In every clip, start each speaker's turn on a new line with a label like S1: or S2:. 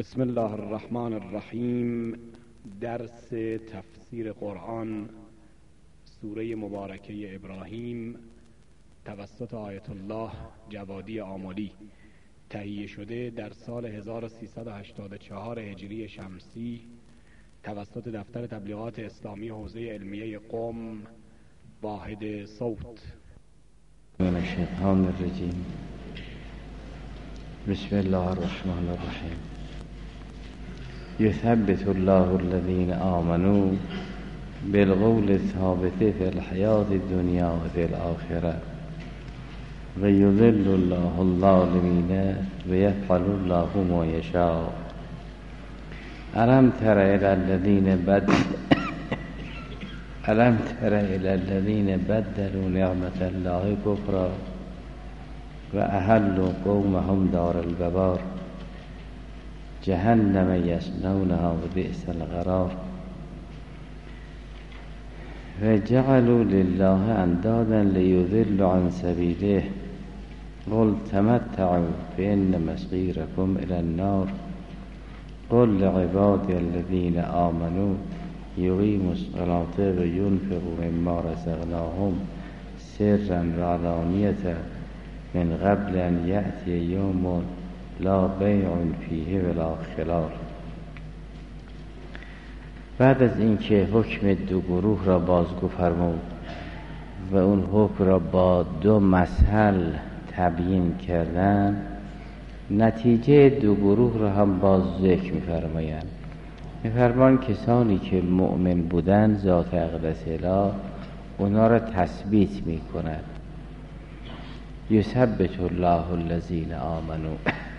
S1: بسم الله الرحمن الرحیم. درس تفسیر قرآن سوره مبارکه ابراهیم توسط آیت الله جوادی آملی تهیه شده در سال 1384 هجری شمسی توسط دفتر تبلیغات اسلامی حوزه علمیه قم واحد صوت.
S2: من الشیطان الرجیم. بسم الله الرحمن الرحیم. یثبت الله الذین آمنوا بالقول الثابت فی الحیاة الدنیا و فی الآخرة و یضل الله الظالمین و یفعل الله ما یشاء. الم تر الی الذین بدلوا نعمت الله کفرا و احلوا قومهم دار البوار جهنم یصلونها و بئس القرار و جعلوا لله اندادا لیضلوا عن سبیله قل تمتعوا فإن مصیرکم الی النار قل لعبادی الذین آمنوا یقیموا الصلاة و ینفقوا مما رزقناهم سرا و علانیة من قبل ان یأتی یوم لا بیع فیه ولا خلال. بعد از اینکه حکم دو گروه را بازگو فرمود و اون حکم را با دو مثل تبیین کردن، نتیجه دو گروه را هم باز ذکر می‌فرمایند. می‌فرمایند کسانی که مؤمن بودند ذات اقدس اله اونا را تثبیت می‌کند. یثبت الله الذین آمنوا.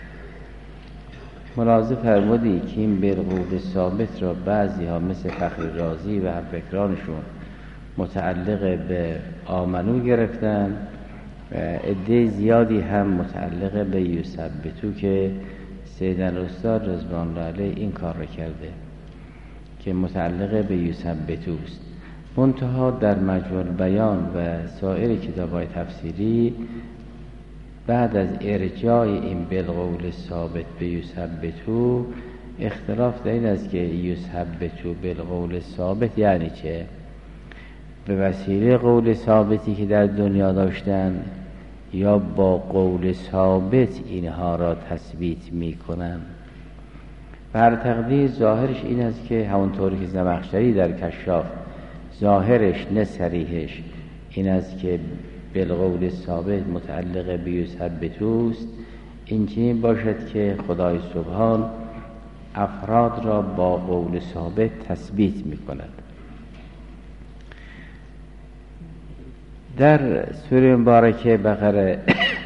S2: ملاحظه فرمودی که این بالقول ثابت را بعضی ها مثل فخر رازی و همفکرانشون متعلق به آمنو گرفتن و عده زیادی هم متعلق به یثبتو که سیدنا استاد رضوان الله علیه این کار را کرده که متعلق به یثبتو است. منتها در مجموع بیان و سایر کتاب‌های تفسیری بعد از ارجاع این بالقول ثابت به یثبتو اختلاف در این است که یثبتو بالقول ثابت یعنی چه؟ به وسیله قول ثابتی که در دنیا داشتن یا با قول ثابت اینها را تثبیت میکنن؟ بر تقدیر ظاهرش این است که همونطوری که زمخشری در کشاف ظاهرش نه صریحش این است که بالقول ثابت متعلق به یثبتوست، این چنین باشد که خدای سبحان افراد را با قول ثابت تثبیت می کند. در سوره مبارکه بقره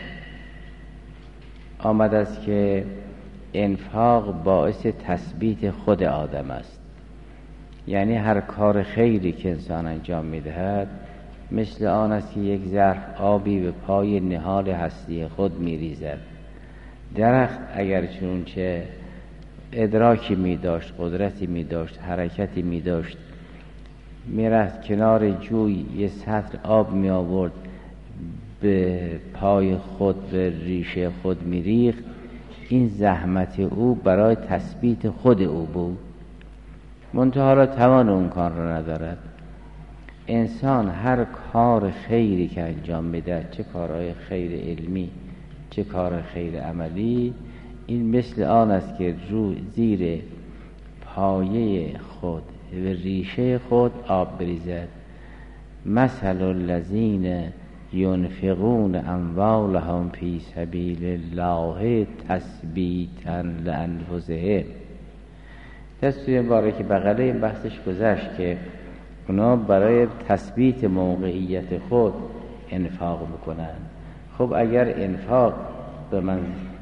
S2: آمد است که انفاق باعث تثبیت خود آدم است. یعنی هر کار خیری که انسان انجام می دهد مثل آن است که یک ظرف آبی به پای نهال هستی خود می ریزد. درخت اگر چنانچه ادراکی می داشت، قدرتی می داشت، حرکتی می داشت، می رفت کنار جوی یه سطل آب می آورد به پای خود، به ریشه خود می ریخت، این زحمت او برای تثبیت خود او بود. منتها را توان اون کار را ندارد. انسان هر کار خیری که انجام میده، چه کارهای خیر علمی چه کار خیر عملی، این مثل آن است که رو زیر پایه خود و ریشه خود آب بریزد. مثل الذین ینفقون اموالهم فی سبیل الله تثبیتا لانفسهم. دستور مبارک بقره این بحثش گذشت که اونا برای تثبیت موقعیت خود انفاق میکنن. خب اگر انفاق به من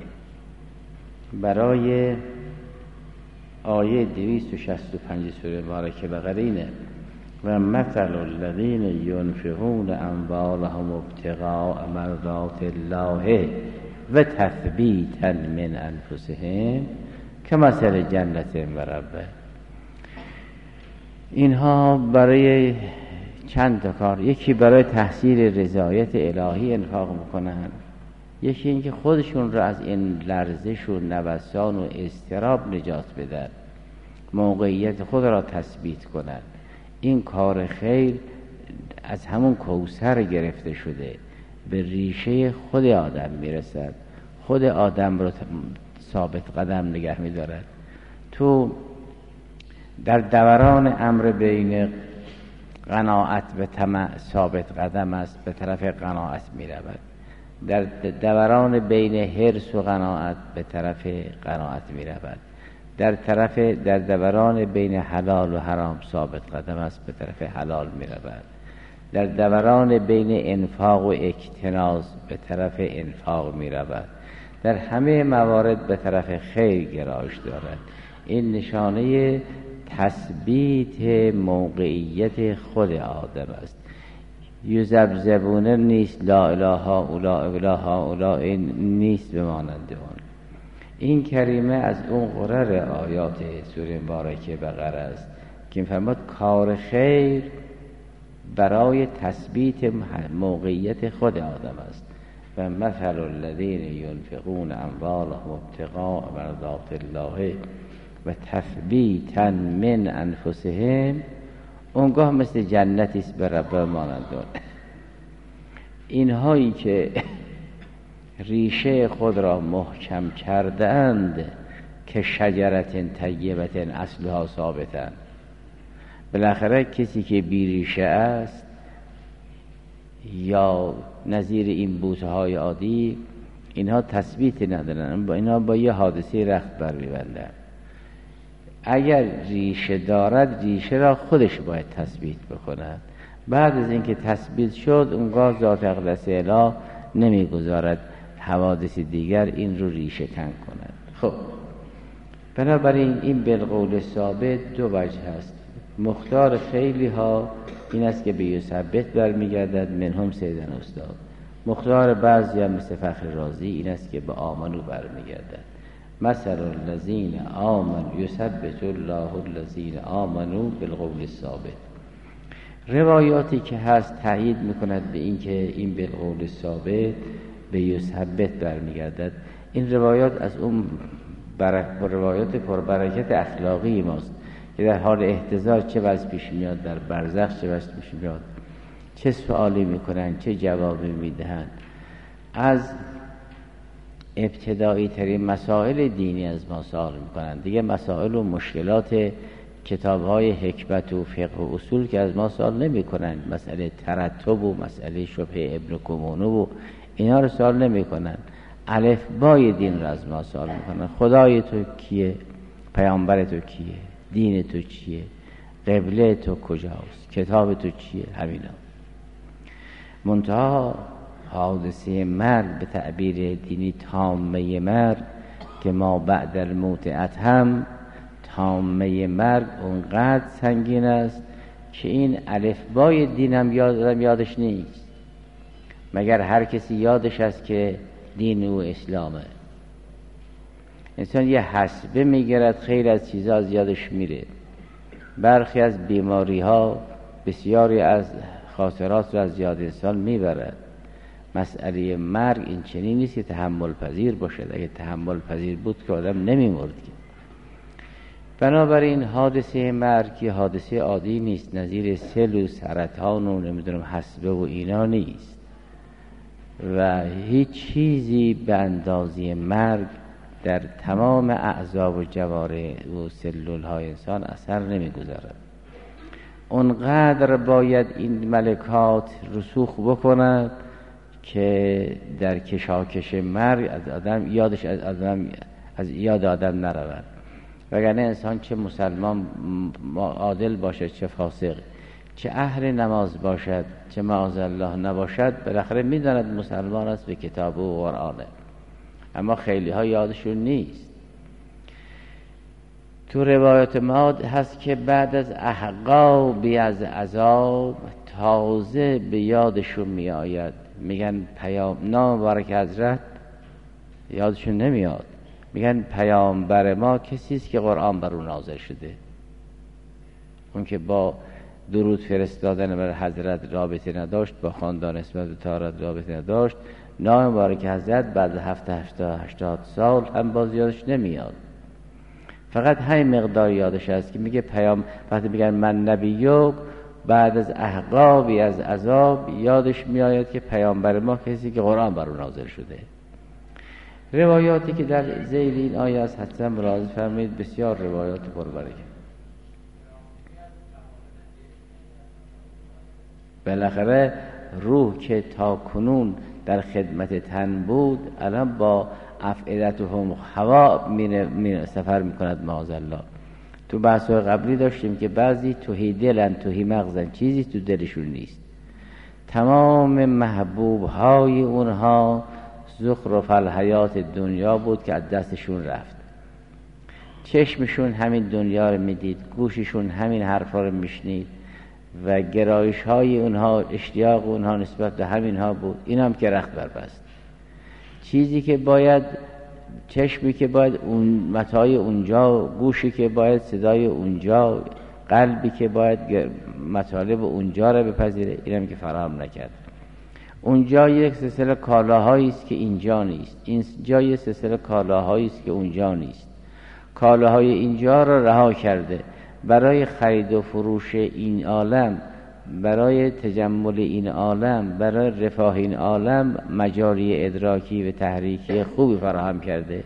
S2: برای آیه 265 سوره مبارکه بقره اینه و مثل الذین ینفقون اموالهم ابتغاء مرضات الله و تثبیتا من انفسهم کمثل جنت مربع. اینها برای چند تا کار، یکی برای تحصیل رضایت الهی انفاق میکنن، یکی اینکه خودشون رو از این لرزش و نوسان و اضطراب نجات بدن، موقعیت خود را تثبیت کنند. این کار خیر از همون کوثر گرفته شده، به ریشه خود آدم میرسد، خود آدم رو ثابت قدم نگه می‌دارد. تو در دوران امر بین قناعت و طمع ثابت قدم است، به طرف قناعت می‌رود. در دوران بین حرص و قناعت به طرف قناعت می‌رود. در دوران بین حلال و حرام ثابت قدم است، به طرف حلال می‌رود. در دوران بین انفاق و اکتناز به طرف انفاق می‌رود. در همه موارد به طرف خیر گرایش دارد. این نشانه تثبیت موقعیت خود آدم است. یذبذبونه نیست، لا اله هؤلاء ولا هؤلاء نیست بمانند اون. این کریمه از اون قرر آیات سوره مبارکه بقره است که می‌فرماد کار خیر برای تثبیت موقعیت خود آدم است. و مثل الذین ينفقون اموالهم ابتغاء مرضات الله و تثبیتا من انفسهم، اونگاه مثل جنتی است به رب مانند اون. اینهایی که ریشه خود را محکم کردند که شجرت طیبت اصلها ثابتن. بالاخره کسی که بی ریشه است یا نظیر این بوته‌های عادی، اینها تثبیت ندارن، اینها با یه حادثه رخت بر می‌بندن. اگر ریشه دارد، ریشه را خودش باید تثبیت بکند. بعد از اینکه تثبیت شد، اونگاه ذات اقدس اله نمیگذارد حوادث دیگر این رو ریشه کن کند. خب بنابراین این بالقول ثابت دو وجه هست. مختار خیلی ها این است که به یثبت برمیگردد، منهم سیدن استاد. مختار بعضی هم مثل فخر رازی این است که به آمنو برمیگردد. مثل الذین آمنوا یثبت الله الذین آمنوا بالقول الثابت. روایاتی که هست تأیید میکند به این که این بالقول ثابت به یثبت برمیگردد. این روایات از اون روایات پربرکت اخلاقی ماست که در حال احتضار چه وضع پیش میاد، در برزخ چه وضع پیش میاد، چه سوالی میکنن، چه جوابی میدهند. از ابتدایی ترین مسائل دینی از ما سوال میکنن. دیگه مسائل و مشکلات کتاب‌های حکمت و فقه و اصول که از ما سوال نمیکنن، مسئله ترتب و مسئله شبه ابن کمونو و اینا رو سوال نمیکنن. الفبای دین رو از ما سوال میکنن. خدای تو کیه؟ پیامبر تو کیه؟ دین تو چیه؟ قبله تو کجاست؟ کتاب تو چیه؟ همینا. منتها حادثه مرگ به تعبیر دینی تامه مرگ که ما بعد الموت اتهم، تامه مرگ اونقدر سنگین است که این الفبای دین هم یادش نیست، مگر هر کسی یادش است که دین او اسلامه. انسان یه حسبه میگرد، خیلی از چیزها از یادش میره. برخی از بیماری ها بسیاری از خاطرات رو از یاد انسان میبرد. مسئله مرگ این چنین نیست که تحمل پذیر باشد. اگه تحمل پذیر بود که آدم نمیمرد. بنابراین حادثه مرگ که حادثه عادی نیست، نظیر سل و سرطان و نمیدونم حسبه و اینا نیست و هیچ چیزی به اندازه مرگ در تمام اعضا و جواره و سلول های انسان اثر نمیگذارد. اونقدر باید این ملکات رسوخ بکند که در کشاکش مرگ از آدم یادش از یاد آدم نرود. وگرنه انسان چه مسلمان عادل باشد، چه فاسق، چه اهل نماز باشد، چه معاذالله نباشد، بالاخره میداند مسلمان است به کتاب و قرآنه، اما خیلی ها یادشون نیست. تو روایت ما هست که بعد از احقابی از عذاب تازه به یادشون می آید. میگن نام مبارک حضرت یادشون نمیاد. میگن پیامبر ما کسی است که قرآن بر اون نازل شده. اون که با درود فرستادن بر حضرت رابطه نداشت، با خاندان اسمت و طهارت رابطه نداشت، نام مبارک حضرت بعد 80 سال هم باز یادش نمیاد. فقط همین مقدار یادش هست که میگه وقتی میگن من نبیک، بعد از احقابی از عذاب یادش میآید که پیامبر ما کسی که قرآن بر او نازل شده. روایاتی که در ذیل این آیه است حتما ملاحظه فرمایید، بسیار روایات پربرکت. بالاخره روح که تا کنون در خدمت تن بود، الان با افئدتهم هوا سفر میکند معاذالله. تو بحث‌های قبلی داشتیم که بعضی توهی دلن توهی مغزن، چیزی تو دلشون نیست. تمام محبوب‌های اونها زخرف الحیات دنیا بود که از دستشون رفت. چشمشون همین دنیا رو میدید، گوششون همین حرفا رو میشنید و گرایش‌های اونها، اشتیاق اونها نسبت به همینها بود. این هم که رخت بربست. چیزی که باید، چشمی که باید اون متاع اونجا، گوشی که باید صدای اونجا، قلبی که باید مطالب اونجا را بپذیره، اینم که فراهم نکرد. اونجا یک سلسله کالاهایی است که اینجا نیست، اینجا یک سلسله کالاهایی است که اونجا نیست. کالاهای اینجا را رها کرده برای خرید و فروش این عالم، برای تجمل این عالم، برای رفاه این عالم مجاری ادراکی و تحریکی خوبی فراهم کرده.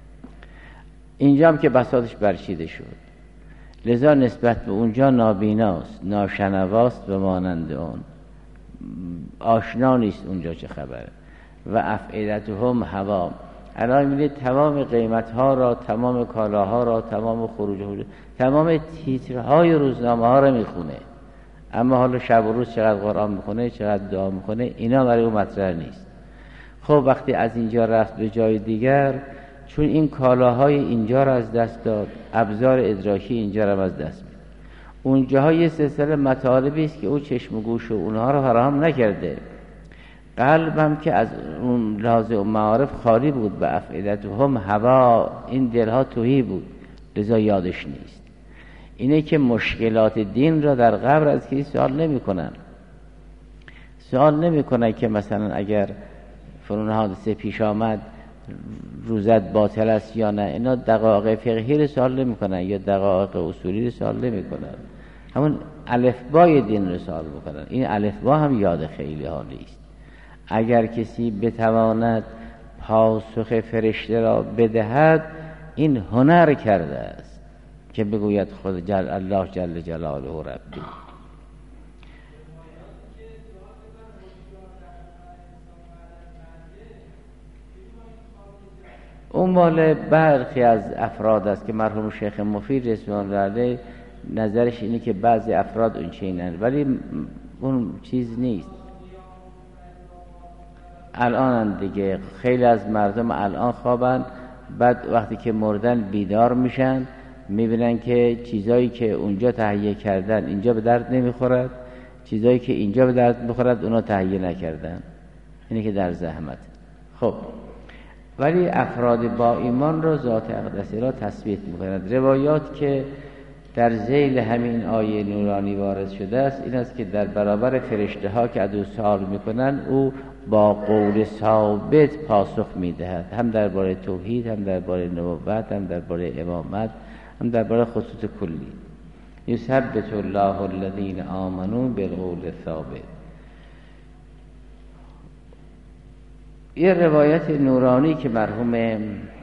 S2: اینجا هم که بساطش برچیده شد، لذا نسبت به اونجا نابیناست، ناشنواست و مانند اون، آشنا نیست اونجا چه خبره. و افئدتهم هوا، الان می‌بینید تمام قیمت‌ها را، تمام کالاها را، تمام خروج، تمام تیترهای روزنامه‌ها را میخونه، اما حالا شب و روز چقدر قرآن میخونه، چقدر دعا میخونه، اینا برای اون مطرح نیست. خب وقتی از اینجا رفت به جای دیگر، چون این کالاهای اینجا را از دست داد، ابزار ادراکی اینجا را از دست میده. اونجاها یه سلسله مطالبی است که او چشم و گوش و اونها رو فراهم نکرده. قلبم که از اون لحاظ و معارف خالی بود، به افئدتهم هوا، این دلها تهی بود، لذا یادش نیست. اینه که مشکلات دین را در قبر از کسی سوال نمی کنن که مثلا اگر فلان حادثه پیش آمد روزت باطل است یا نه. اینا دقایق فقهی رو سوال نمی کنن یا دقایق اصولی رو سوال نمی کنن، همون الفبای دین رو سوال میکنن. این الفبا هم یاد خیلی حالی است. اگر کسی بتواند پاسخ فرشته را بدهد، این هنر کرده است که بگوید خود الله جل جلاله ربی. اون مال برخی از افراد است که مرحوم شیخ مفید رضوان الله علیه نظرش اینه که بعضی افراد اون چینن، ولی اون چیز نیست. الان دیگه خیلی از مردم الان خوابن، بعد وقتی که مردن بیدار میشن، میبینن که چیزایی که اونجا تهیه کردن اینجا به درد نمیخورد، چیزایی که اینجا به درد میخورد اونا تهیه نکردن. اینه که در زحمت. خب ولی افراد با ایمان رو ذات اقدسی را تثبیت میکنند. روایات که در ذیل همین آیه نورانی وارد شده است این است که در برابر فرشته ها که از او سوال میکنن، او با قول ثابت پاسخ میدهد، هم درباره توحید، هم درباره نبوت، هم درباره امامت، هم درباره خصوص کلی. یثبت الله الذین آمنوا بالقول الثابت. یه روایت نورانی که مرحوم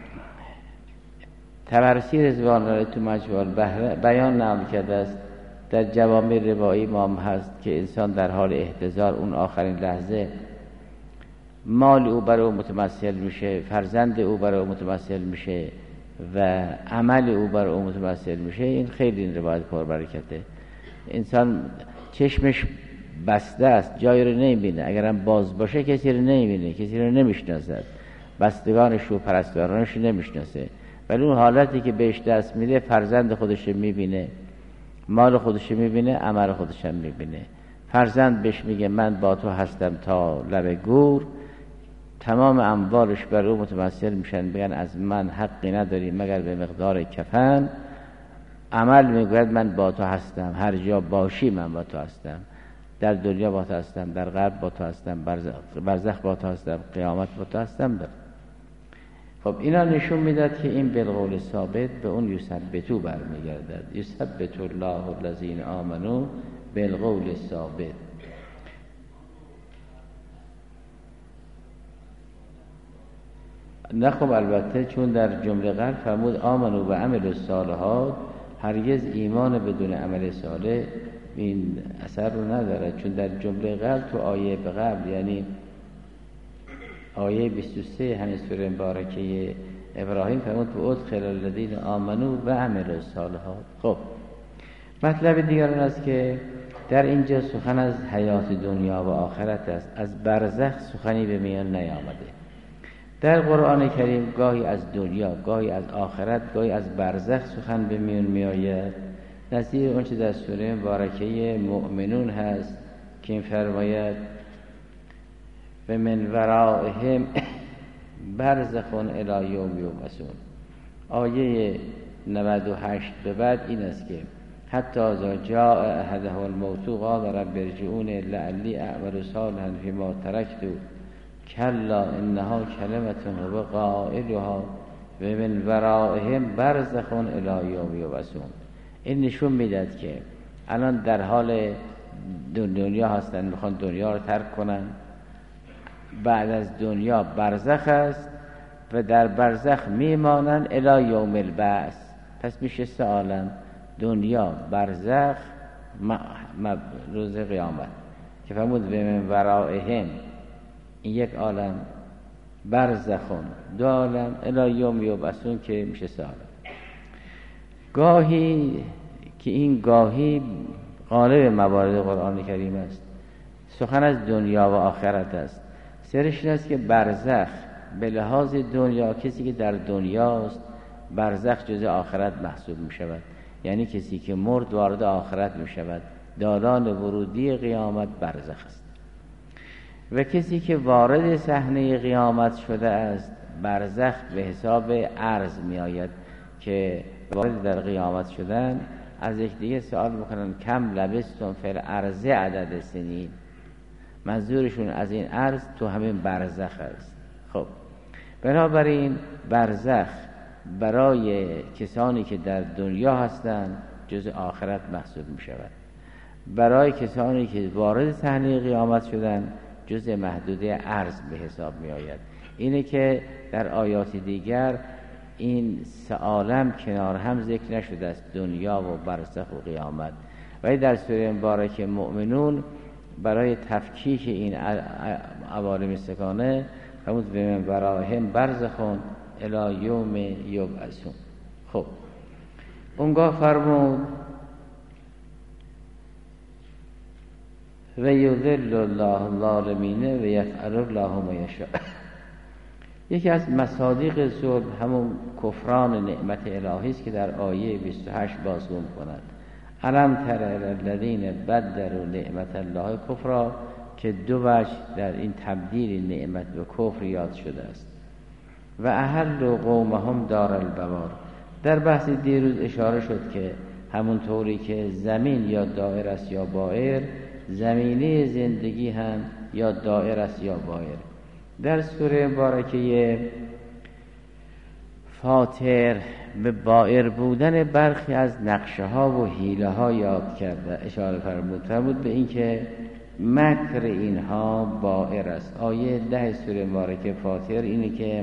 S2: طبرسی رضوان الله تو مجموع البحر بیان نقل کرده است، در جوامع روایی ما هست که انسان در حال احتضار اون آخرین لحظه مال او برای او متمثل میشه، فرزند او برای او متمثل میشه و عمل او برای او متمثل میشه. این خیلی این روایت پربرکته. انسان چشمش بسته است، جایی رو نمیبینه، اگرم باز باشه کسی رو نمیبینه، کسی رو نمیشناسد، بستگانش و پرستارانش رو نمیشناسه، ولی اون حالتی که بهش دست میده فرزند خودش رو میبینه، مال خودش رو میبینه، عمل خودش هم میبینه. فرزند بهش میگه من با تو هستم تا لب گور، تمام اموالش بر او متمثل میشن، بگن از من حقی نداری مگر به مقدار کفن. عمل میگوید من با تو هستم، هر جا باشی من با تو هستم. در دنیا با تو هستم، در قبر با تو هستم، برزخ با تو هستم، قیامت با تو هستم داره. خب اینا نشون میداد که این بالقول ثابت به اون یثبتو برمیگردد. یثبت الله الذین آمنوا بالقول ثابت. نه خب البته چون در جمله قبل فرمود آمنو و عمل الصالحات، هرگز ایمان بدون عمل صالح این اثر رو نداره، چون در جمله قبل تو آیه به قبل، یعنی آیه 23 همین سوره مبارکه ابراهیم فرمود و ادخل الذین آمنو و عملوا الصالحات. خب مطلب دیگر این است که در اینجا سخن از حیات دنیا و آخرت است، از برزخ سخنی به میان نیامده. در قرآن کریم گاهی از دنیا، گاهی از آخرت، گاهی از برزخ سخن به میان میآید، نظیر اون چه در سوره مبارکه مؤمنون هست که این فرماید و من ورائهم برزخ الی یوم یبعثون. آیه 98 به بعد این است که حتی اذا جاء احدهم الموت قال رب ارجعون لعلی اعمل صالحا فیما ترکت کلا انها کلمة هو قائلها و من ورائهم برزخ الی یوم یبعثون. این نشون میداد که الان در حال دنیا هستن، میخوان دنیا رو ترک کنن. بعد از دنیا برزخ است و در برزخ میمانن الی یوم البعث. پس میشه سه عالم: دنیا، برزخ، روز قیامت که فرمود به من ورائهم، این یک عالم، برزخون دو عالم، الی یوم یبعثون که میشه سه عالم. گاهی که این گاهی غالب موارد قرآن کریم است سخن از دنیا و آخرت است. سرش این است که برزخ به لحاظ دنیا، کسی که در دنیاست برزخ جز آخرت محسوب می شود، یعنی کسی که مرد وارد آخرت می شود، دالان ورودی قیامت برزخ است. و کسی که وارد صحنه قیامت شده است برزخ به حساب عرض می آید که وارد در قیامت شدن از یک دیگه سوال میکنن کم لبستون فی الارض عدد سنین، منظورشون از این عرض تو همین برزخ است. خب بنابراین برزخ برای کسانی که در دنیا هستند جز آخرت محسوب می شود، برای کسانی که وارد صحنه قیامت شدن جز محدوده عرض به حساب می آید. اینه که در آیات دیگر این سه عالم کنار هم ذکر نشده است، دنیا و برزخ و قیامت. ولی در سوره مبارکه مؤمنون برای تفکیک این عوالم سگانه فرمود به من ورائهم برزخون الی یوم یبعثون. خب اونگاه فرمود و یذل الله الظالمین و یفعل الله ما یشاء. یکی از مصادیق ظلم همون کفران نعمت الهی است که در آیه 28 بازگو می‌کند. الم تر الذین بدلوا نعمت الله کفرا، که دو وجه در این تبدیل نعمت به کفر یاد شده است. و احلوا قومهم دار البوار. در بحث دیروز اشاره شد که همون طوری که زمین یا دائر است یا بائر، زمینه زندگی هم یا دائر است یا بائر. در سوره مبارکه فاطر به بائر بودن برخی از نقشه ها و حیله ها یاد کرده، اشاره فرمود به این که مکر اینها بائر است. آیه 10 سوره مبارکه فاطر اینه که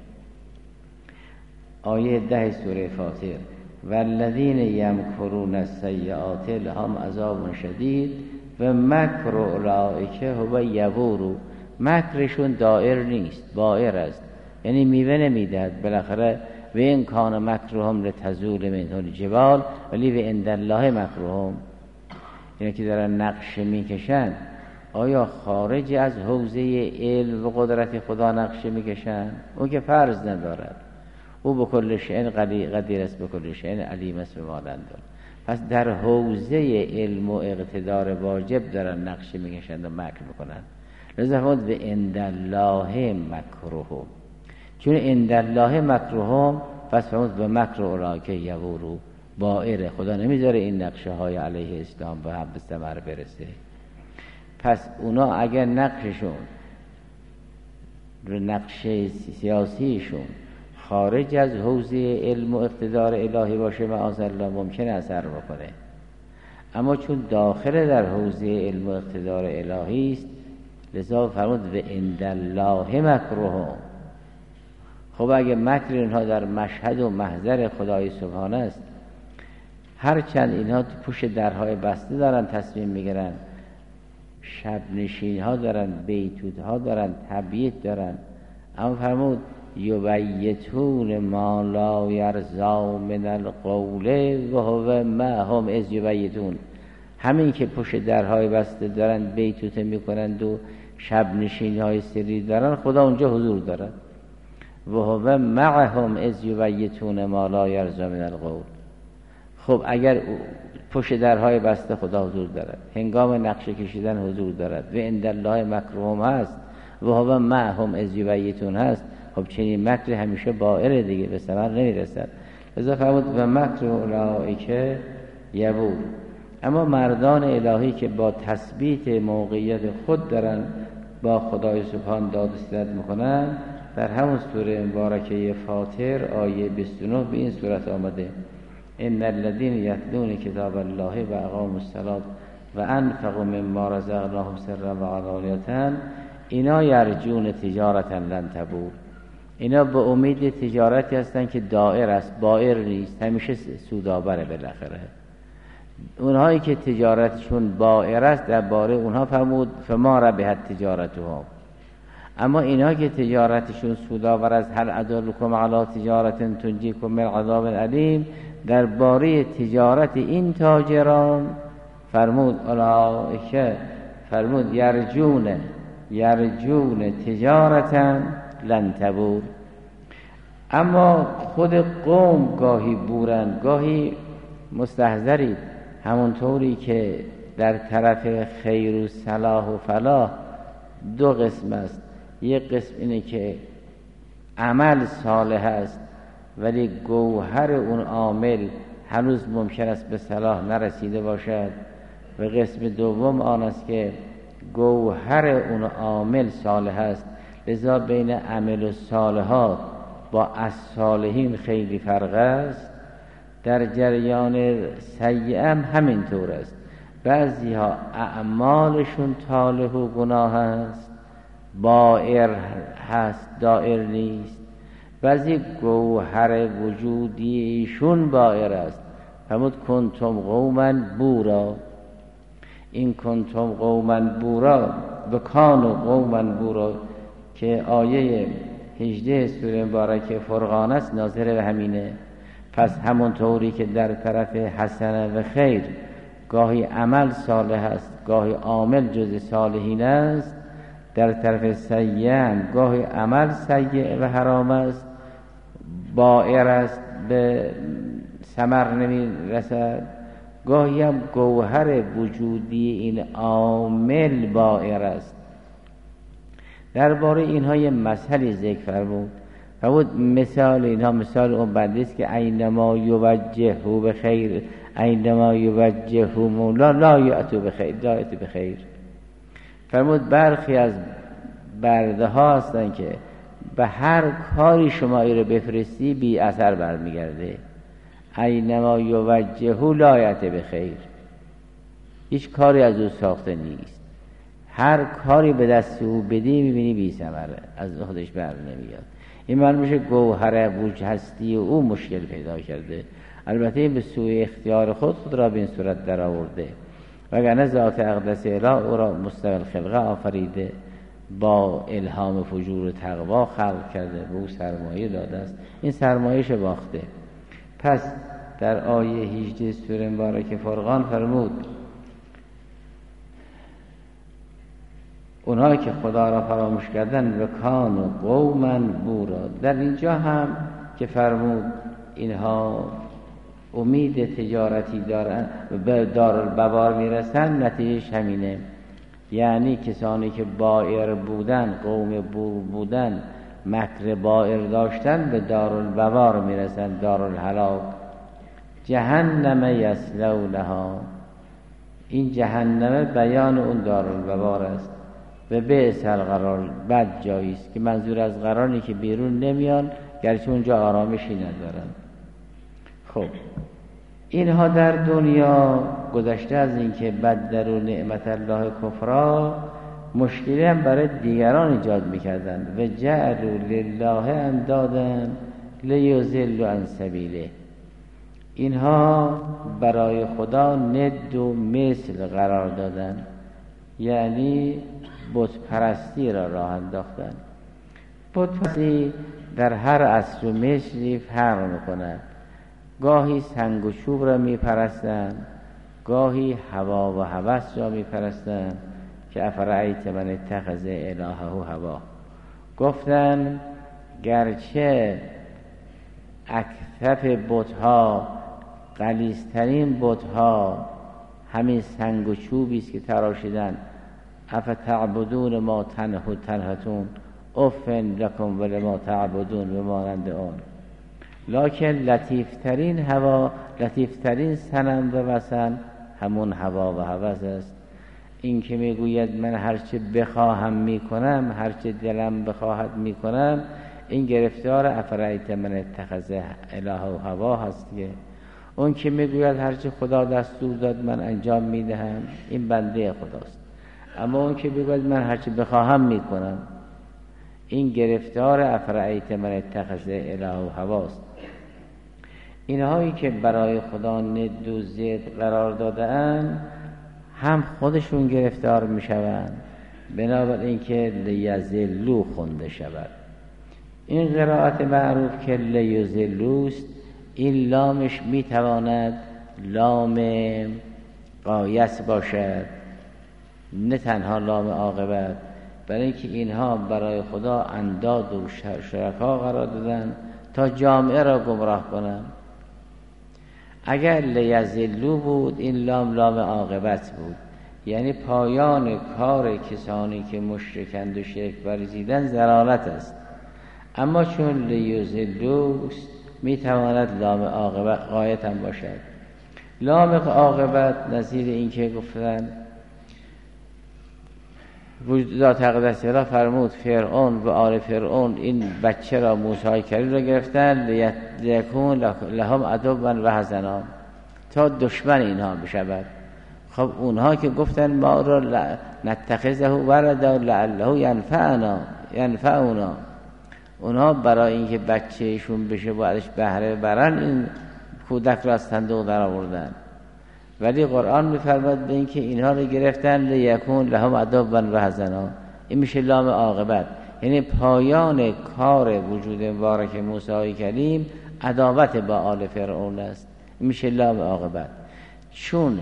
S2: آیه 10 سوره فاطر والذین یمکرون السیئات لهم عذاب شدید و مکر اولئک هو یبور. مکرشون دائر نیست، بائر است، یعنی میوه نمیدهد. بالاخره و این کان مکرهم لتزول منه الجبال ولی و عند الله مکرهم، یعنی که دارن نقشه میکشن. آیا خارج از حوزه علم و قدرت خدا نقشه میکشن؟ اون که فرض ندارد، او به کل شیء قدیر است، به کل شیء علیم است، به مانند. پس در حوزه علم و اقتدار واجب دارن نقشه میکشن و مکر میکنن. لذا فرمود به عند الله مکرهم، چون عند الله مکرهم پس فرمود به مکر اولئک یبور، بائر. خدا نمیذاره این نقشه های علیه اسلام به هم به ثمر برسه. پس اونا اگر نقششون رو نقش سیاسیشون خارج از حوزه علم و اقتدار الهی باشه معاذالله ممکنه اثر بکنه، اما چون داخل در حوزه علم و اقتدار الهی است لذا فرمود و عند الله مکرهم. خب اگه مکر اینها در مشهد و محضر خدای سبحانه است، هرچند اینها پشت درهای بسته دارن تصمیم میگیرن، شب نشین ها دارن، بیتوت ها دارن، تبییت دارن، اما فرمود یبیتون ما لا یرضا من القول و هو معهم اذ یبیتون. همین که پشت درهای بسته دارن بیتوت میکنند و شب نشین های سری دارن، خدا اونجا حضور دارد. و هو معهم اذ یبیتون ما لا یرضا من القول. خب اگر پشت درهای بسته خدا حضور دارد، هنگام نقشه کشیدن حضور دارد و عند الله مکرهم هست و هو معهم اذ یبیتون هست، خب چنین مکر همیشه بائره دیگه، به ثمر نمیرسد. لذا فرمود و مکر اولئک یبور. اما مردان الهی که با تثبیت موقعیت خود دارن با خدای سبحان داد و ستد میکنن، در همون سوره مبارکه فاطر آیه 29 به این صورت آمده: ان الذين يتلون کتاب الله و اقاموا الصلاة و انفقوا مما رزقناهم سرا و علانیة اینا یرجون تجارتا لن تبور. اینا به امید تجارتی هستن که دائر است، بائر نیست، همیشه سودآوره. بالاخره اونهایی که تجارتشون بائر است درباره اونها فرمود فما ربحت تجارتهم. اما اینا که تجارتشون سودآور است، هل ادلکم علی تجارت تنجیکم من عذاب علیم، درباره تجارت این تاجران فرمود اولئک، فرمود یرجون تجارتا لن تبور. اما خود قوم گاهی بورن گاهی مستحضری، همونطوری که در طرف خیر و صلاح و فلاح دو قسم است. یک قسم اینه که عمل صالح است ولی گوهر اون عامل هنوز ممکن است به صلاح نرسیده باشد، و قسم دوم آن است که گوهر اون عامل صالح است، لذا بین عمل و صالحات با الصالحین خیلی فرق است. در جریان سیئه هم همینطور است. بعضی ها اعمالشون طالح و گناه است، بائر هست، دائر نیست. بعضی گوهر وجودی ایشون بائر است. فرمود کنتم قوما بورا. این کنتم قوما بورا و کانوا قوما بورا که آیه 18 سوره مبارکه فرقان است، ناظر به همینه. پس همونطوری که در طرف حسنه و خیر گاهی عمل صالح است، گاهی عامل جز صالحین است، در طرف سیئه گاهی عمل سیئ و حرام است، بائر است، به ثمر نمی رسد. گاهی هم گوهر وجودی این عامل بائر است. درباره اینها یه مسئله ذکر فرمود مثال اینها مثال اون بنده است که اینما یوجهه به خیر، اینما یوجهه مولا لا یأتو به خیر. فرمود برخی از برده ها هستن که به هر کاری شما ای رو بفرستی بی اثر برمیگرده. اینما یوجهه لا یأتو به خیر، هیچ کاری از او ساخته نیست. هر کاری به دست او بدی میبینی بی ثمره، از خودش بر نمیاد. این معنی میشه گوهر وجود هستی او مشکل پیدا کرده. البته به سوی اختیار خود را به این صورت در آورده، وگرنه ذات اقدس اله او را مستقل خلقه آفریده، با الهام فجور و تقوا خلق کرده، به او سرمایه داده است، این سرمایه‌اش باخته. پس در آیه 18 سوره مبارکه فرقان فرمود اونها که خدا را فراموش کردن و کان و قوما بورا. در اینجا هم که فرمود اینها امید تجارتی دارن به دارالبوار میرسن، نتیجهش همینه. یعنی کسانی که بائر بودن، قوم بور بودن، مکر بائر داشتن، به دارالبوار میرسن، دارالهلاک. جهنم یصلونها، این جهنم بیان اون دارالبوار است و بئس القرار، بد جایی است، که منظور از قراری که بیرون نمیان گرچه اونجا آرامشی ندارن. خب اینها در دنیا گذشته از اینکه بدلوا نعمت الله کفرا، مشکلی هم برای دیگران ایجاد میکردن و جعلوا لله اندادا لیضلوا عن سبیله. اینها برای خدا ند و مثل قرار دادن، یعنی بت پرستی را راه انداختن. بت پرستی در هر عصر و مصری فرق میکند. گاهی سنگ و چوب را میپرستند، گاهی هوا و هوس را میپرستند که افرأیت من اتخذ الهه هوا. گفتن گرچه اکثف بتها، غلیظترین بتها همین سنگ و چوبی است که تراشیدن. افتعبدون ما تنحتون افن لکم ولما تعبدون، به مانند آن. لکن لطیفترین هوا، لطیفترین صنم و وثن همون هوا و هوس است. این که میگوید من هرچه بخواهم میکنم، هرچه دلم بخواهد میکنم، این گرفتار افرأیت من اتخذ الهه هوا هست. که اون که میگوید هرچه خدا دستور داد من انجام میدهم، این بنده خداست. اما اون که میگوید من هرچه بخواهم میکنم، این گرفتار افرأیت من اتخذ الهه هواست. اینهایی که برای خدا ند و ضد قرار دادن هم خودشون گرفتار میشوند، بنابراین که لیضلوا خونده شود. این قرائت معروف که لیضلوست، این لامش میتواند لام غایت باشد، نه تنها لام عاقبت، برای اینکه اینها برای خدا انداد و شرکا قرار دادن تا جامعه را گمراه کنند. اگر لیضلوا بود، این لام عاقبت بود، یعنی پایان کار کسانی که مشرکند و شرک ورزیدن ضلالت است. اما چون لیضلوست میتواند لام عاقبت غایت هم باشد. لام عاقبت نظیر این که گفتن ذات اقدس را فرمود فرعون و آل فرعون این بچه را موسی کلیم را گرفتن لیکون لهم عدوا و حزنا، تا دشمن اینها بشود. خب اونها که گفتن ما را نتخذه ولدا لعله ینفعنا، اونها برای اینکه بچهشون بشه و ازش بهره برن این کودک را از صندوق در آوردن. ولی قرآن می‌فرماید به اینکه اینها رو گرفتن لیکون لهم عدوا و حزنا، این میشه لام عاقبت، یعنی پایان کار وجود مبارک موسی کلیم عداوت با آل فرعون است. این میشه لام عاقبت. چون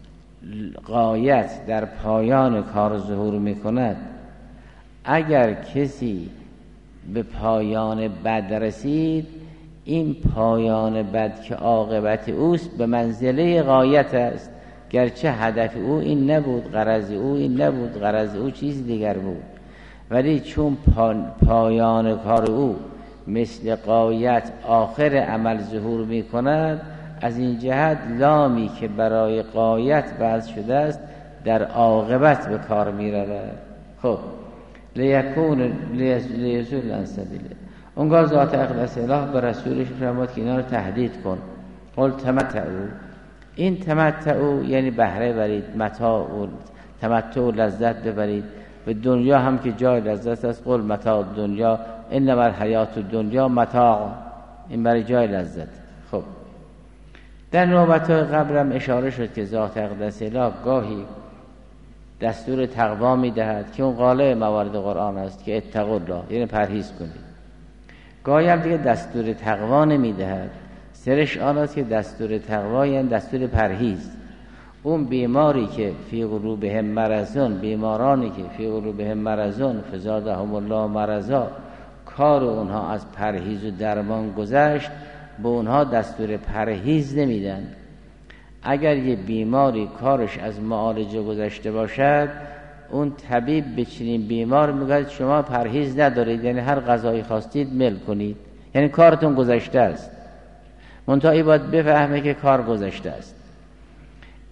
S2: غایت در پایان کار ظهور میکند، اگر کسی به پایان بد رسید، این پایان بد که عاقبت اوست به منزله غایت است، گرچه هدف او این نبود، غرض او این نبود، غرض او چیز دیگر بود. ولی چون پایان کار او مثل غایت آخر عمل ظهور می کند، از این جهت لامی که برای غایت وضع شده است در عاقبت به کار می رود. خب لیکون لیضلوا عن سبیله. اونگاه ذات اقدس اله به رسولش فرمود که اینا رو تهدید کن. قل تمتعوا، این تمتعوا یعنی بهره برید، متاع و تمتع و لذت ببرید. به دنیا هم که جای لذت است، قل متاع دنیا انما الحیات الدنیا متاع، این برای جای لذت. خب در نوبت‌های قبلم اشاره شد که ذات اقدس اله گاهی دستور تقوا می‌دهد که اون قالب موارد قرآن است که اتقوا الله، یعنی پرهیز کنید. گاهی هم دیگه دستور تقوا نمی‌دهد، سرش آن است که دستور تقوا یعنی دستور پرهیز. اون بیماری که فی قلوبهم مرضون، بیمارانی که فی قلوبهم مرضون فزادهم الله مرضا، کار اونها از پرهیز و درمان گذشت، به اونها دستور پرهیز نمیدن. اگر یه بیماری کارش از معالجه گذشته باشد، اون طبیب به چنین بیمار میگه شما پرهیز ندارید، یعنی هر غذایی خواستید مل کنید، یعنی کارتون گذشته است. منتهی باید بفهمه که کار گذشته است.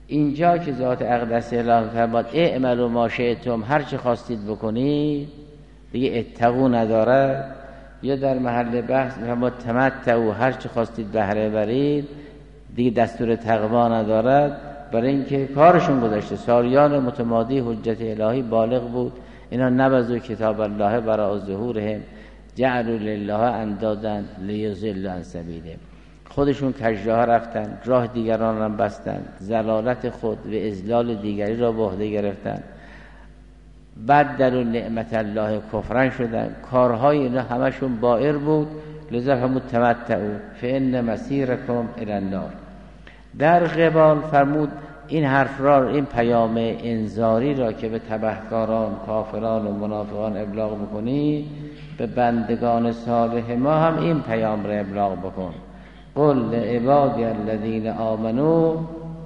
S2: اینجا که ذات اقدس الهی فرماد اعملوا ما شئتم، هر چه خواستید بکنید، دیگه اتقوا ندارد. یا در محل بحث فرماد تمتعوا، هر چه خواستید بهره برید، دیگه دستور تقوا ندارد. برای اینکه کارشون گذشته، سالیان متمادی حجت الهی بالغ بود، اینا نبذوا کتاب الله برای ظهورهم جعلوا لله اندادا لیضلوا عن سبیله، خودشون کجراه رفتن، راه دیگران را بستن، ضلالت خود و اضلال دیگری را به عهده گرفتن، بدلوا نعمت الله کفرن شدن، کارهای اینا همشون بائر بود. لذا فرمود تمتعوا فان مسیرکم الی النار. در قبال فرمود این حرف را، این پیام انذاری را که به تبهکاران، کافران و منافقان ابلاغ بکنی، به بندگان صالح ما هم این پیام را ابلاغ بکن. قل لعبادی الذین آمنوا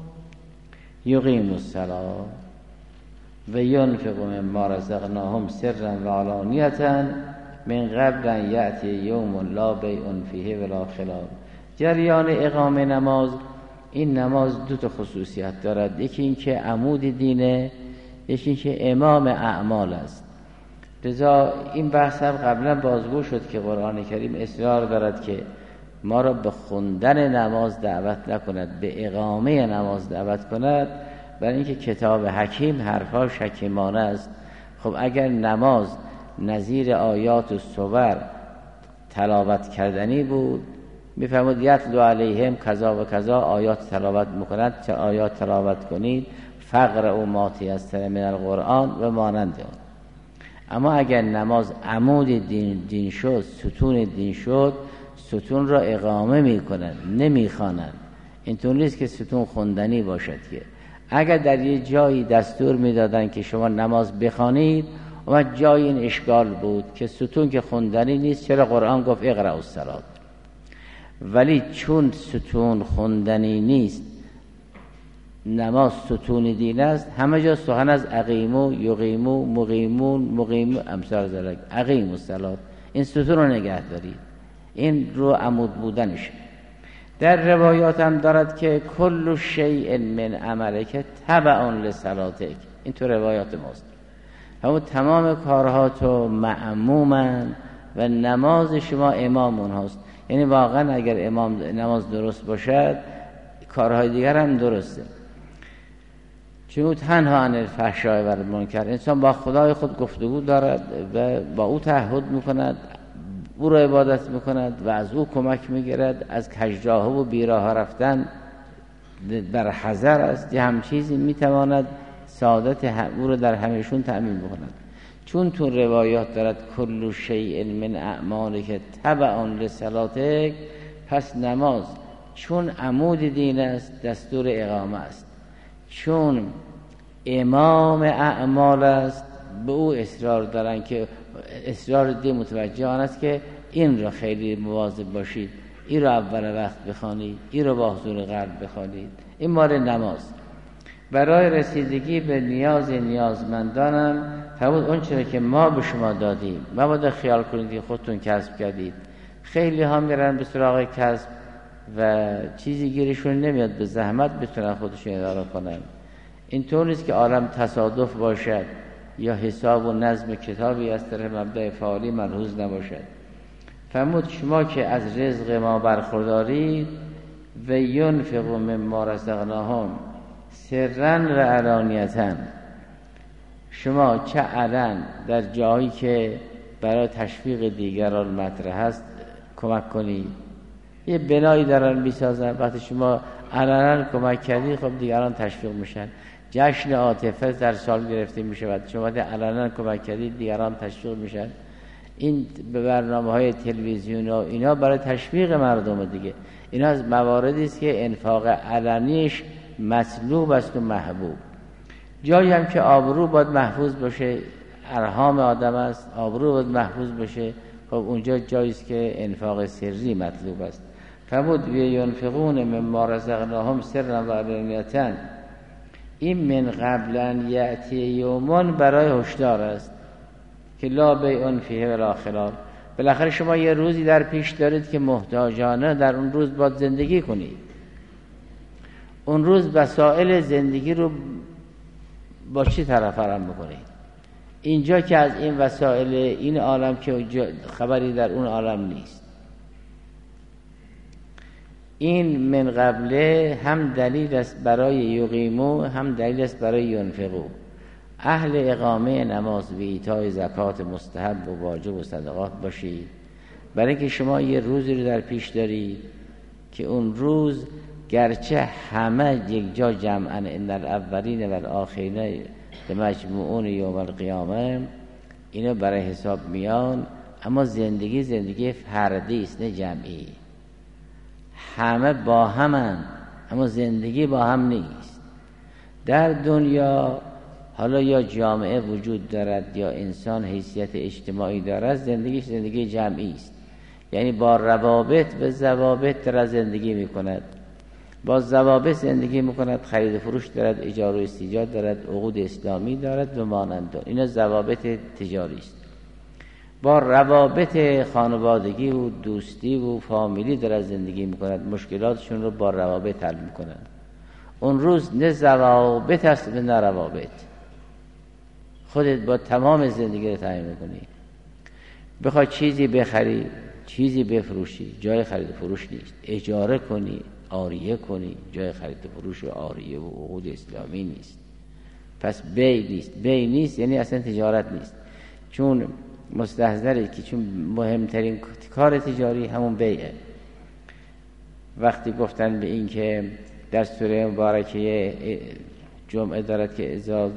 S2: یقیموا الصلاة و ینفقوا مما رزقناهم سرا و علانیة من قبل ان یأتی یوم لا بیع فیه ولا خلال. جریان اقامه نماز، این نماز دو تا خصوصیت دارد، یکی این که عمود دینه، یکی این که امام اعمال است. لذا این بحث هم قبلا بازگو شد که قرآن کریم اصرار دارد که ما را به خوندن نماز دعوت نکند، به اقامه نماز دعوت کند، برای اینکه کتاب حکیم حرفاش حکیمانه است. خب اگر نماز نظیر آیات و صور تلاوت کردنی بود، میفرمود یتلو علیهم کذا و کذا، آیات تلاوت میکنند، چه آیات تلاوت کنید، فقرؤوا ما تیسر من القرآن و مانند آن. اما اگر نماز عمود دین شد، ستون دین شد، ستون را اقامه میکنند، نمیخوانند. اینطور نیست که ستون خوندنی باشد. که اگر در یه جایی دستور میدادن که شما نماز بخوانید، و جای این اشکال بود که ستون که خوندنی نیست، چرا قرآن گفت اقرأوا الصلاة؟ ولی چون ستون خوندنی نیست، نماز ستون دین است، همه جا سخن از اقیمو، یقیمو، مقیمون، مقیمو، امثال ذلک، اقیموا الصلاة، این ستون رو نگه دارید، این رو عمود بودنشه. در روایات هم دارد که کل شیء من عملک تبع لصلاتک، این تو روایات ماست. همون تمام کارها تو معمومن و نماز شما امام اونهاست. یعنی واقعا اگر امام نماز درست باشد، کارهای دیگر هم درسته. چون تنها عن الفحشاء و المنکر، انسان با خدای خود گفتگو دارد و با او تعهد میکند، او را عبادت میکند و از او کمک میگیرد، از کجراه و بیراه رفتن بر حذر است. یه هم چیزی میتواند سعادت او را در همیشون تأمین بکند. چون تو روایات دارد کل شیء من اعمالک تبع لصلاتک، پس نماز چون عمود دین است، دستور اقامه است، چون امام اعمال است، به او اصرار دارن که اصرار دین متوجه آن است که این را خیلی مواظب باشید، این را اول وقت بخوانید، این را با حضور قلب بخوانید. این مال نماز. برای رسیدگی به نیازمندانم فرمود اون چیزی که ما به شما دادیم مبادا خیال کنید که خودتون کسب کردید. خیلی ها میرن به سراغ کسب و چیزی گیرشون نمیاد، به زحمت بتونن خودشون اداره کنن. اینطور نیست که عالم تصادف باشد یا حساب و نظم کتابی از طرف مبدأ فعالی ملحوظ نباشد. فرمود شما که از رزق ما برخوردارید و ینفقوا مما رزقناهم سرا و علانیة، شما چه علن در جایی که برای تشویق دیگران مطرح است کمک کنید. یه بنایی دارن میسازن، وقتی شما علنا کمک کردید خب دیگران تشویق میشن. جشن عاطفه در سال گرفته میشه، شما علنا کمک کردید دیگران تشویق میشن. این به برنامه‌های تلویزیون و اینا برای تشویق مردم دیگه. اینا از مواردی است که انفاق علنیش مطلوب است و محبوب. جایی هم که آبرو باید محفوظ باشه، ارحام آدم است، آبرو باید محفوظ باشه، خب اونجا جایی است که انفاق سری مطلوب است. فرمود ینفقون مما رزقناهم سرا و علانیة، این من قبل ان یأتی یوم برای هشدار است که لا بیع فیه ولا خلال. بالاخره شما یه روزی در پیش دارید که محتاجانه در اون روز باید زندگی کنید. اون روز وسایل زندگی رو با چی طرف فرام بکنید؟ اینجا که از این وسایل این عالم که خبری در اون عالم نیست. این من قبله هم دلیل است برای یقیمو، هم دلیل است برای ینفقو. اهل اقامه نماز و ایتای زکات مستحب و واجب و صدقات باشید، برای که شما یه روزی رو در پیش دارید که اون روز گرچه همه یک جا جمعاً ان الاولین و الاخرین مجموعون یوم القیامه اینو برای حساب میان، اما زندگی فردی است نه جمعی. همه با همن اما زندگی با هم نیست. در دنیا حالا یا جامعه وجود دارد یا انسان حیثیت اجتماعی دارد، زندگی جمعی است، یعنی با روابط به ضوابط در زندگی میکند، با ضوابط زندگی میکند، خرید و فروش دارد، اجاره و استیجار دارد، عقود اسلامی دارد و مانند اینا ضوابط تجاری است. با روابط خانوادگی و دوستی و فامیلی دارد زندگی میکند، مشکلاتشون رو با روابط حل میکنند. اون روز نه ضوابط است نه روابط. خودت با تمام زندگی رو تعیین میکنی. بخوای چیزی بخری، چیزی بفروشی، جای خرید و فروش نیست. اجاره کنی، عاریه کنی، جای خرید و فروش و عاریه و عقود اسلامی نیست. پس بیع نیست یعنی اصلا تجارت نیست. چون مستحضره که چون مهمترین کار تجاری همون بیعه. وقتی گفتن به این که در سوره مبارکه جمعه دارد که ازاد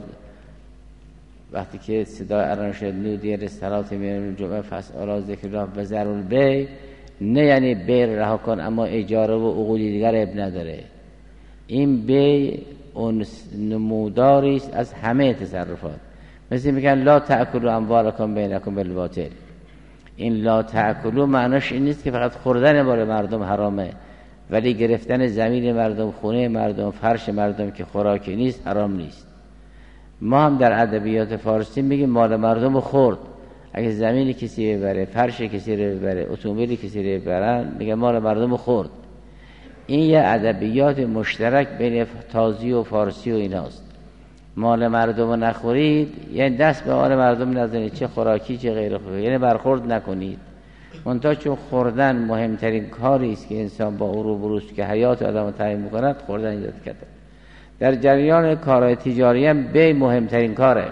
S2: وقتی که صدای اذان شد نودی للصلاة من الجمعه فاسعوا ذکر الله و ذروا البیع، نه یعنی بیع رها کن اما اجاره و عقودی دیگر اب نداره. این بیع اون نموداری است از همه تصرفات. مثل میگن لا تأکلوا اموالکم بینکم بالباطل. این لا تأکلوا معناش این نیست که فقط خوردن مال مردم حرامه، ولی گرفتن زمین مردم، خونه مردم، فرش مردم که خوراکی نیست حرام نیست. ما هم در ادبیات فارسی میگیم مال مردم خورد. اگه زمین کسی ببره، فرش کسی رو ببره، اتومبیل کسی رو ببرن، میگه مال مردم خورد. این یه ادبیات مشترک بین تازی و فارسی و ایناست. مال مردم رو نخورید یعنی دست به مال مردم نزنید، چه خوراکی چه غیر خوراکی، یعنی برخورد نکنید. منتها چون خوردن مهمترین کاری است که انسان با او رو بروز که حیات آدم رو تعیین می‌کند، خوردن ایجاد کرده. در جریان کارهای تجاری هم بیع مهمترین کاره.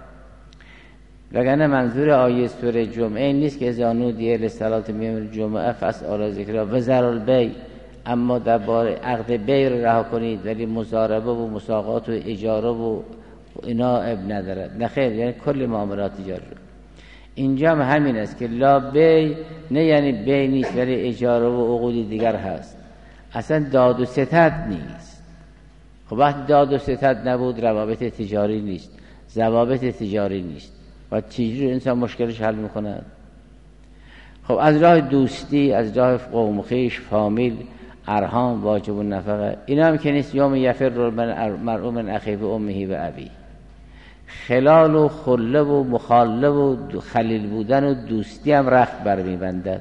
S2: وگرنه منظور آیه سوره جمعه نیست که اذا نودی للصلاة من الجمعه فاسعوا ذکر الله و ذروا البیع، اما درباره عقد بیع رو رها کنید، ولی مضاربه و مساقات و اجاره و اینا اب ندارد. نه خیر، یعنی کل معاملات تجاری رو. اینجا هم همین است که لا بیع نه یعنی بیع نیست ولی اجاره و عقود دیگر هست. اصلا داد و ستد نیست. خب وقتی داد و ستد نبود روابط تجاری نیست، ضوابط تجاری نیست، و چجوری انسان مشکلش حل میکنه؟ خب از راه دوستی، از راه قوم خویش، فامیل، ارحام، واجب و نفقه، اینا هم که نیست. یوم یفر المرء من اخیه و امه و ابی. خلال و خله و مخاله و خلیل بودن و دوستی هم رخت بر میبنده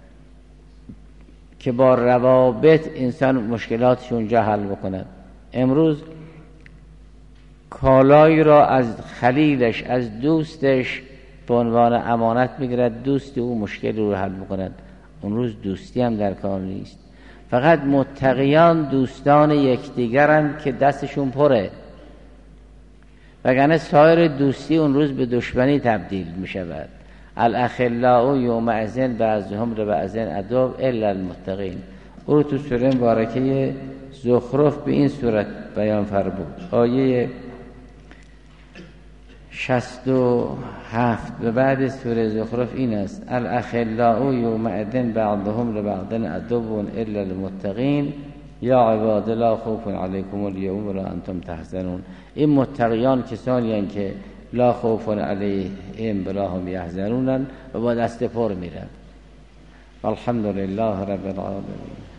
S2: که با روابط انسان مشکلاتش اونجا حل بکنه. امروز کالایی را از خلیلش، از دوستش به عنوان امانت میگیرد، دوست او مشکل رو حل میکند. اون روز دوستی هم در کار نیست. فقط متقیان دوستان یکدیگرن که دستشون پره، وگرنه سایر دوستی اون روز به دشمنی تبدیل میشود. الاخلاء یومئذ بعضهم لبعض عدو الا المتقین. او تو سوره مبارکه زخرف به این صورت بیان فرمود. آیه 67 و بعد سوره زخرف این است: الاخلاء یومئذ بعضهم لبعض عدو الا المتقین یا عباد لا خوف علیکم اليوم ولا انتم تحزنون. این متقیان کسانی هستند که لا خوف علیهم ولا هم یحزنون و با دست پر میرن. الحمدلله رب العالمین.